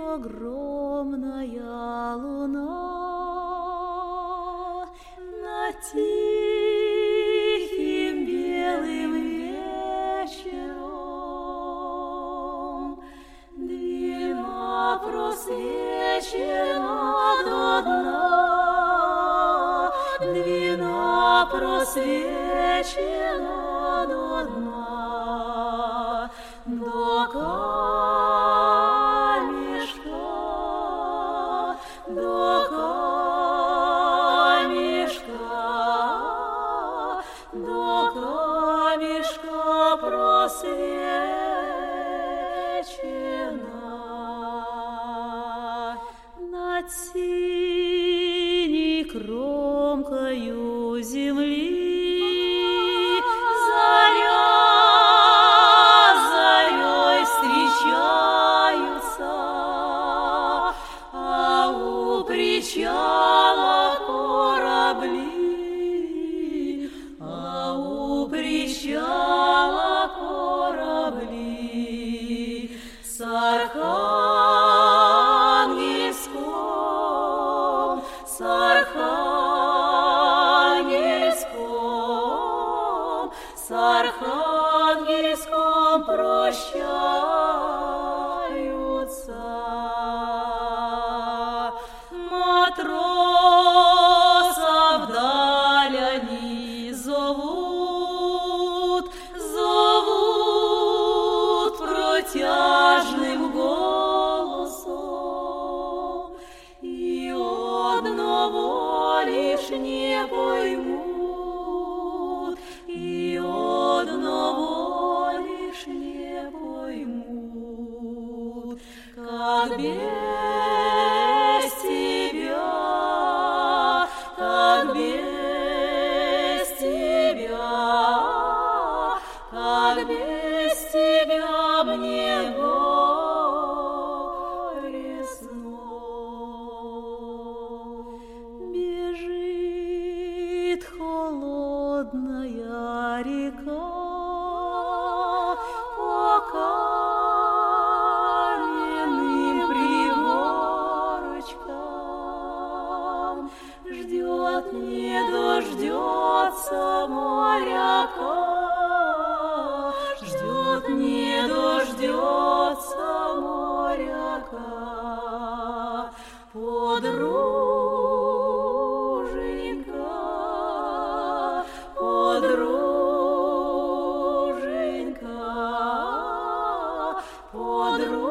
огромная луна над тихим белым вечером, двина просвечена до дна, двина просвечена до дна, до камешка, до камешка, до камешка просвечена над синей кромкою земли. Причала корабли, а у причала корабли с Архангельском, с Архангельском, с Архангельском прощаются. Матросов вдаль они зовут, зовут протяжным голосом, и одного лишь не поймут, и одного лишь не поймут, как без тебя, как без тебя, как без тебя мне горестно. Бежит холодная река по каменным пригорочкам, ждет, не дождется моряка, ждет, не дождется моряка. Подруженька, подруженька, подруженька.